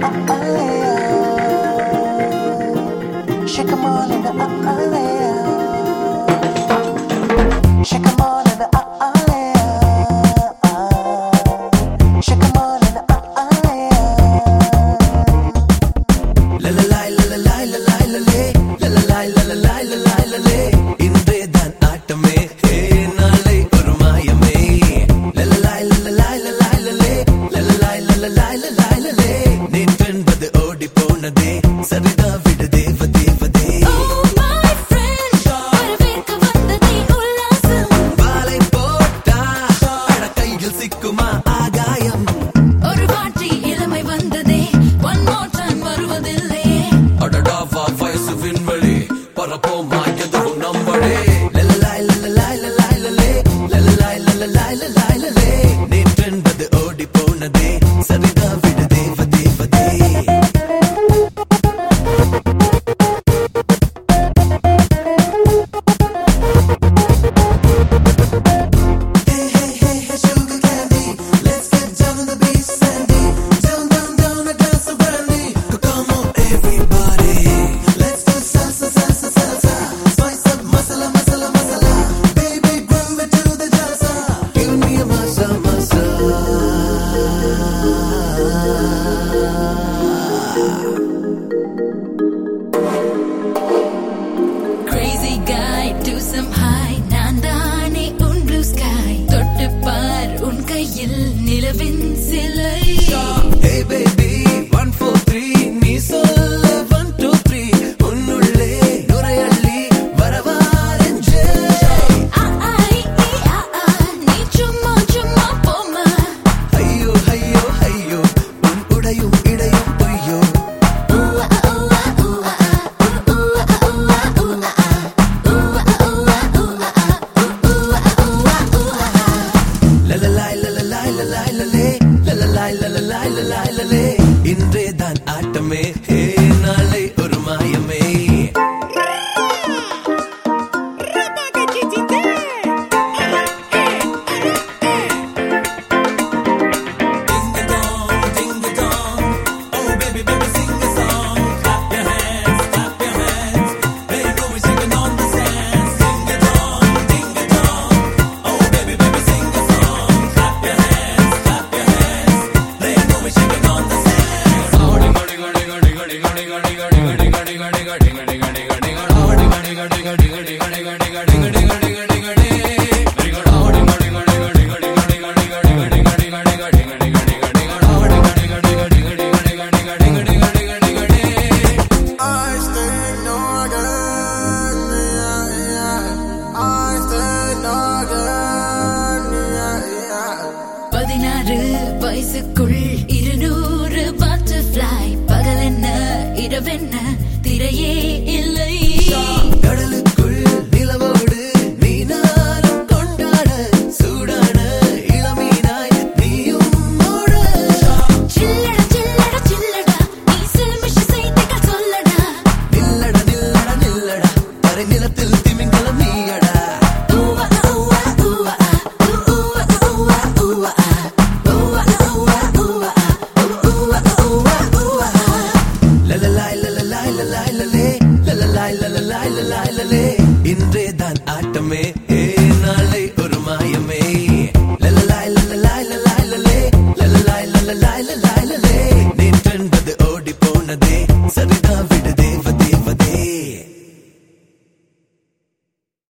Shake 'em all in the shake 'em all in the shake 'em all in the la la la la la la la la la la la la la la la la இன்றே தான் ஆட்டமே நாளை ஒரு மாயமே la la la la la la la la la la la la la நேற்றென்பது ஓடி போனதே சரிதா விடு தேவ தேவதே சிக்குமா ஆகாயம் ஒரு வாட்டி இளமை வந்ததே ஒன் மோர் டைம் வருவதில்லை அடடாவா வயசு விண்வெளி பரப்போமா எதுவும் நம்பளே லலலாய் லலலாய் லலாய் லலே லலலாய் லலலாய் லலாய் லலே நேற்றென்பது ஓடி போனதே சரிதா விடு தேவ தேவதே Crazy guy do some high நான் தானே உன் blue sky தொட்டு பார் உன் கையில் நிலவின் சிலை Hey baby 143 நீ சொல்ல 123 உன்னுள்ளே நுரையள்ளி வரவாரெஞ்சே நீ சும்மா சும்மா போமா ஐயோ ஐயோ ஐயோ உன் உடையும் இடையும் பொய்யோ லலலாய் லலலாய் லலாய் லலே லலலாய் லலலாய் லலாய் லலே இன்றே தான் ஆட்டமே நாளை ஒரு மாயமே வயசுக்குள் 200 butterfly பகல் என்ன இரவென்ன திரையே இல்லை கடலுக்குள் நிலவோடு நீனாலும் கொண்டாட சூடான இளமீனாய் நீயும் ஓட சில்லட சில்லட சில்லடா நீ சிலுமிஷ செய்திகள் சொல்லடா நில்லடா நில்லடா நில்லடா கரை நிலத்தில் திமிங்கலம் நீயடா லலலாய் லலலாய் லலாய் லலே லலலாய் லலலாய் லலாய் லலே இன்றே தான் ஆட்டமே நாளை ஒரு மாயமே லலலாய் லலலாய் லலாய் லலே லலலாய் லலலாய் லலாய் லலே நேற்றென்பது ஓடி போனதே சரிதா விடு தேவ